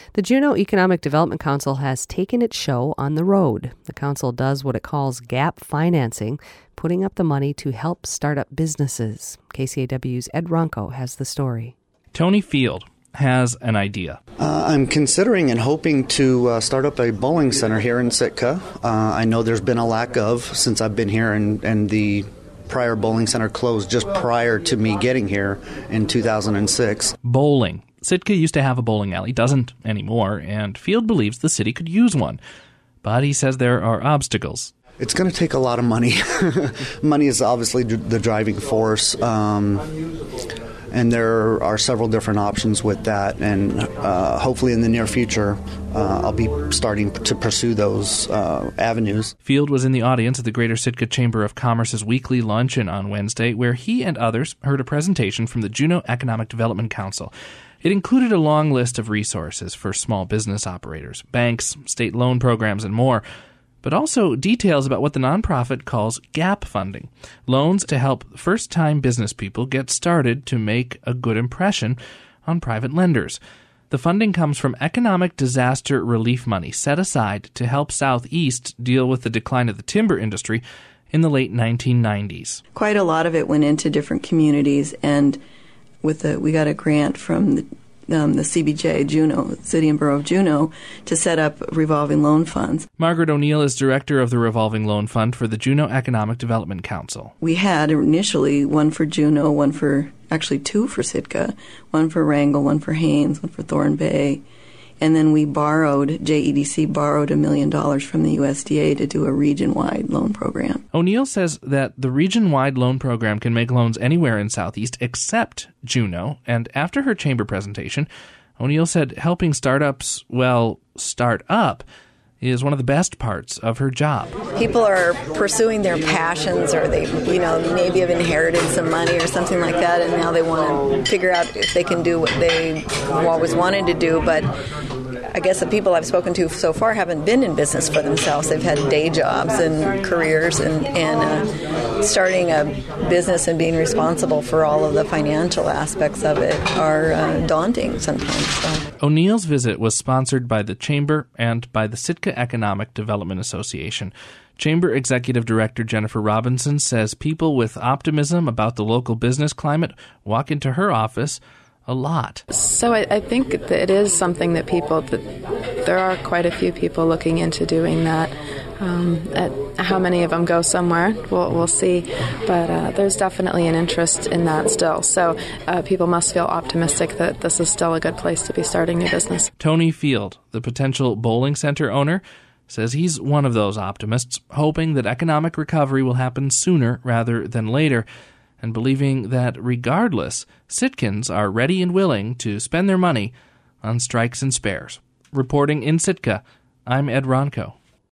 The Juneau Economic Development Council has taken its show on the road. The council does what it calls gap financing, putting up the money to help start up businesses. KCAW's Ed Ronco has the story. Tony Field has an idea. I'm considering and hoping to start up a bowling center here in Sitka. I know there's been a lack of since I've been here, and the prior bowling center closed just prior to me getting here in 2006. Bowling. Sitka used to have a bowling alley, doesn't anymore, and Field believes the city could use one. But he says there are obstacles. It's going to take a lot of money. Money is obviously the driving force. And there are several different options with that, and hopefully in the near future, I'll be starting to pursue those avenues. Field was in the audience at the Greater Sitka Chamber of Commerce's weekly luncheon on Wednesday, where he and others heard a presentation from the Juneau Economic Development Council. It included a long list of resources for small business operators, banks, state loan programs, and more, but also details about what the nonprofit calls gap funding, loans to help first-time business people get started to make a good impression on private lenders. The funding comes from economic disaster relief money set aside to help Southeast deal with the decline of the timber industry in the late 1990s. Quite a lot of it went into different communities, and we got a grant from the CBJ, Juneau, City and Borough of Juneau, to set up revolving loan funds. Margaret O'Neill is director of the Revolving Loan Fund for the Juneau Economic Development Council. We had initially one for Juneau, two for Sitka, one for Wrangell, one for Haines, one for Thorn Bay. And then JEDC borrowed $1 million from the USDA to do a region-wide loan program. O'Neill says that the region-wide loan program can make loans anywhere in Southeast except Juneau. And after her chamber presentation, O'Neill said helping startups, start up, is one of the best parts of her job. People are pursuing their passions, or they, maybe have inherited some money or something like that, and now they want to figure out if they can do what they always wanted to do. But I guess the people I've spoken to so far haven't been in business for themselves. They've had day jobs and careers, and starting a business and being responsible for all of the financial aspects of it are daunting sometimes. So. O'Neill's visit was sponsored by the Chamber and by the Sitka Economic Development Association. Chamber Executive Director Jennifer Robinson says people with optimism about the local business climate walk into her office a lot. So I think that it is something that there are quite a few people looking into doing that. At how many of them go somewhere, we'll see. But there's definitely an interest in that still. So people must feel optimistic that this is still a good place to be starting a business. Tony Field, the potential bowling center owner, says he's one of those optimists, hoping that economic recovery will happen sooner rather than later, and believing that regardless, Sitkans are ready and willing to spend their money on strikes and spares. Reporting in Sitka, I'm Ed Ronco.